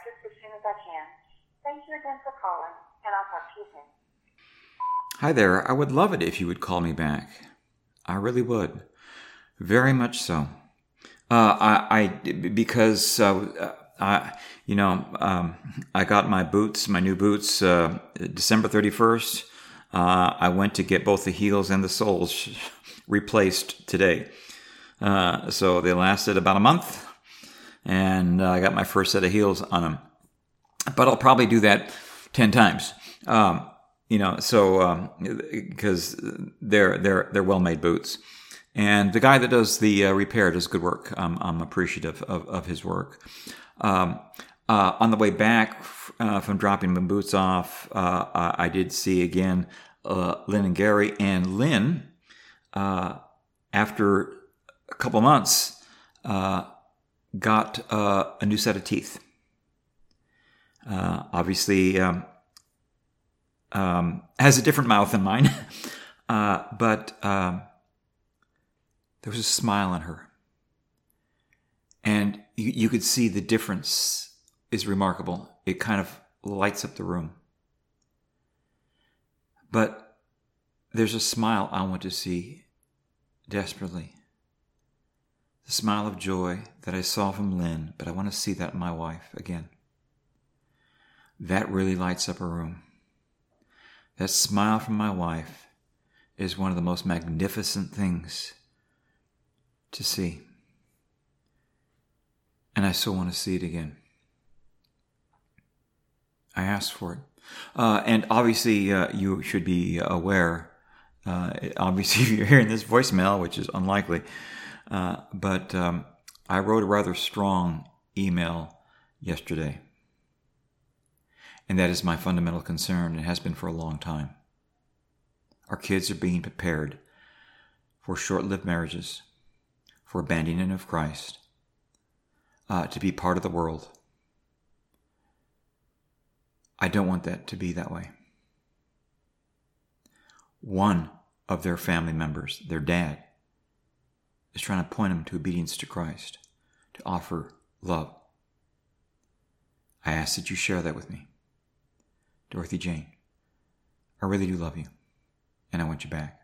just as soon as I can. Thank you again for calling, and I'll talk to you soon. Hi there. I would love it if you would call me back. I really would. Very much so. Because I got my new boots, December 31st. I went to get both the heels and the soles replaced today. So they lasted about a month, and I got my first set of heels on them. But I'll probably do that 10 times. Because they're well-made boots. And the guy that does the repair does good work. I'm appreciative of his work. On the way back from dropping my boots off, I did see again Lynn and Gary. And Lynn, after a couple months, got a new set of teeth. Obviously, has a different mouth than mine, but there was a smile on her. And you could see the difference is remarkable. It kind of lights up the room. But there's a smile I want to see desperately. The smile of joy that I saw from Lynn, but I want to see that in my wife again. That really lights up a room. That smile from my wife is one of the most magnificent things to see. And I so want to see it again. I asked for it. And obviously, you should be aware, obviously, if you're hearing this voicemail, which is unlikely, but I wrote a rather strong email yesterday. And that is my fundamental concern, and has been for a long time. Our kids are being prepared for short-lived marriages, for abandoning of Christ, to be part of the world. I don't want that to be that way. One of their family members, their dad, is trying to point them to obedience to Christ, to offer love. I ask that you share that with me. Dorothy Jane, I really do love you, and I want you back.